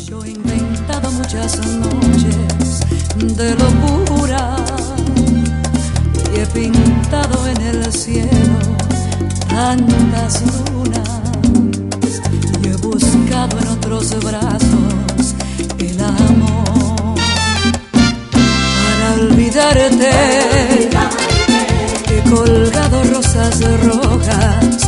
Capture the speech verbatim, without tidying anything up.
Yo he inventado muchas noches de locura y he pintado en el cielo tantas lunas y he buscado en otros brazos el amor para olvidarte. He colgado rosas rojas